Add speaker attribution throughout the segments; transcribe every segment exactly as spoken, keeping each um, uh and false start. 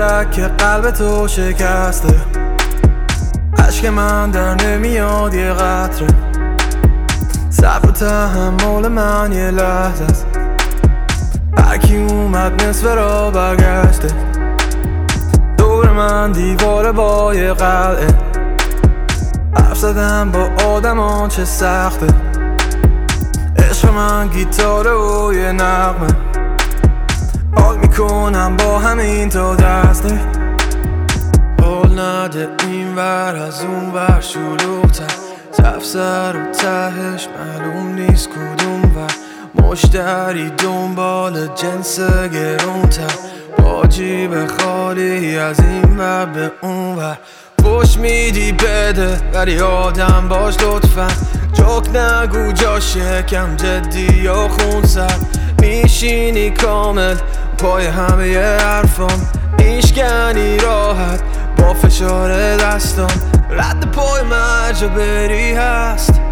Speaker 1: درک که قلب تو شکسته، عشق من در نمیاد یه قطره، صبر و تحمل من یه لحظه است، هرکی اومد نصف را برگشته، دور من دیواره با یه قلعه، حرف زدم با آدمان چه سخته، عشق من گیتاره و یه نغمه، حال میکنم با همین تو دسته، حال نده این ور از اون ور شلوغ‌تر، تفسر و تهش معلوم نیست کدوم ور، مشتری دنبال جنس گرونتر، با جیب خالی از این ور به اون ور، پشت میدی بده ولی آدم باش لطفا، جوک نگو جا شکم جدی یا خونسر، میشینی کامل پای همه ی حرفام، میشکنی راحت با فشار دستام، رد پای مرجا بری هست،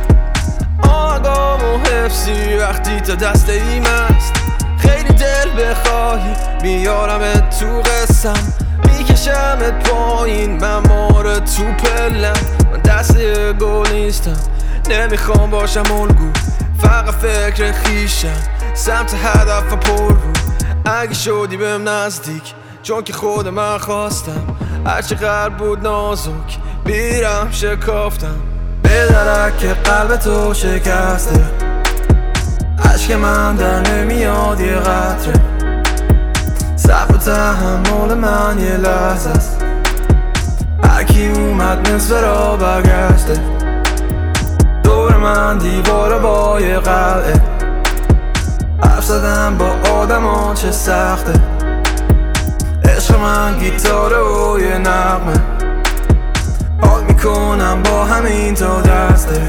Speaker 1: آقام و حفظی وقتی تا دست ایم است، خیلی دل بخواهی بیارم تو قسم، میکشمت پایین من ماره تو پلم، من دست گل نیستم نمیخوام باشم الگو، فقط فکر خیشم سمت هدف پر رو، اگه شدی بهم نزدیک چون که خود من خواستم، هرچی قلب بود نازک بیرم شکافتم، به درک که قلب تو شکسته، عشق من در نمیاد یه قطره، صبر و تحمل من یه لحظه است، هرکی اومد نصف را برگشته، دور من دیواره با یه قلعه، حرف زدم با آدمان چه سخته، عشق من گیتاره و یه نغمه، حال میکنم با همین تو دسته.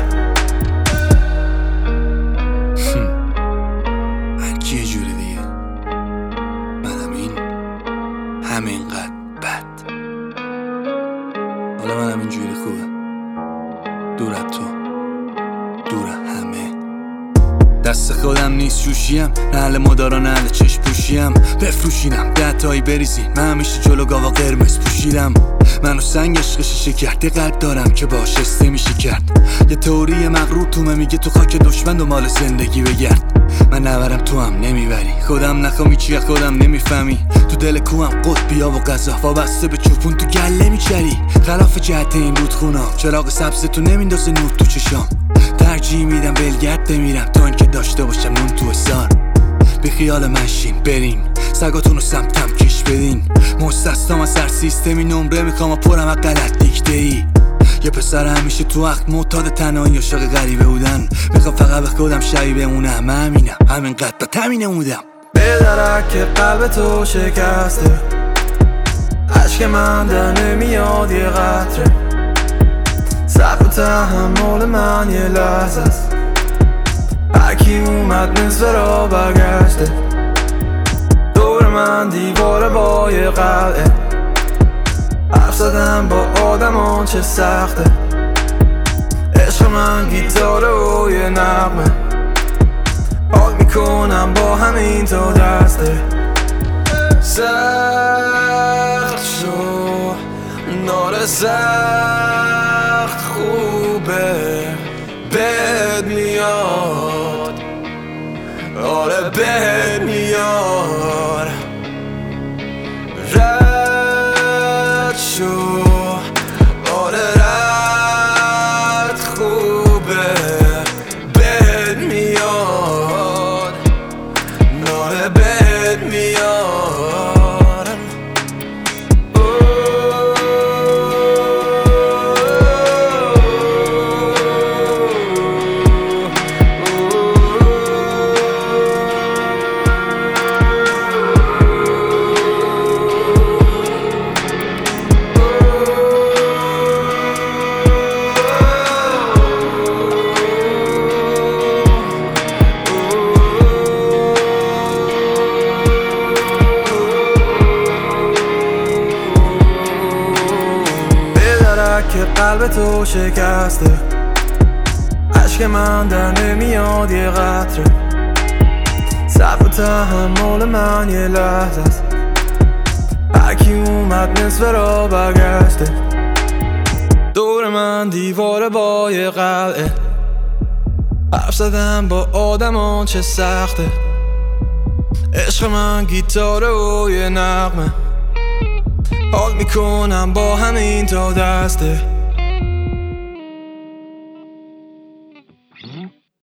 Speaker 2: هرکی یه جوری دیگه، منم این همینقدر بد، حالا منم این جوری خوبه، دور از تو، دور همه، دست خودم نیست شوشیم، نه اهل مدارا نه اهل چشم پوشیم، بفروشینم ده تایی بریزی، من همیشه جلو گاوا قرمز پوشیدم، منو سنگ عشق شیشه کرد، یه قلب دارم که باش استه میشه کرد، یه تئوری مغرور تومه میگه تو خاک دشمن دنبال زندگی بگرد، من نبرم تو هم نمیبری، خودم نخوامی چیه خودم نمیفهمی، تو دل کوهم قطبیا و غذا وابسته به چوپون تو گله میچری، خلاف جهت این رودخونا چراغ سبز تو نمیندازه نور تو چشام، ترجیح میدم ولگرد بمیرم تا اینکه داشته باشم نون تو حصار، بی خیال من شین برین سگاتونو سمتم کش بدین، مستثنام از هر سیستمی نمره میخوام و پرم از غلط دیکته ای، یه پسر همیشه تو وقت معتاد تنهایی عاشق غریبه بودن، میخوام فقط به خودم شبیه بمونم، من همینم همینقدر با تمینه بودم،
Speaker 1: به درک که قلب تو شکسته، عشق من در نمیاد یه قطره، صبر و تحمل من یه لحظه است، هرکی اومد نصف را برگشته، دور من دیواره با یه قلعه، حرف زدم با آدمان چه سخته، عشق من گیتاره و یه نغمه، حال میکنم با همین تو دسته، سخت شو نار سخت خوبه بد میاد، آره بد میاد، رد شو آره رد خوبه بد میاد، آره بد میاد، که قلب تو شکسته، عشق من در نمیاد یه قطره، صبر و تحمل من یه لحظه است، هرکی یکی اومد نصف را برگشته. دور من دیواره با یه قلعه، حرف زدم با آدم چه سخته. عشق من گیتاره و یه نغمه، حال میکنم با همین تا دسته.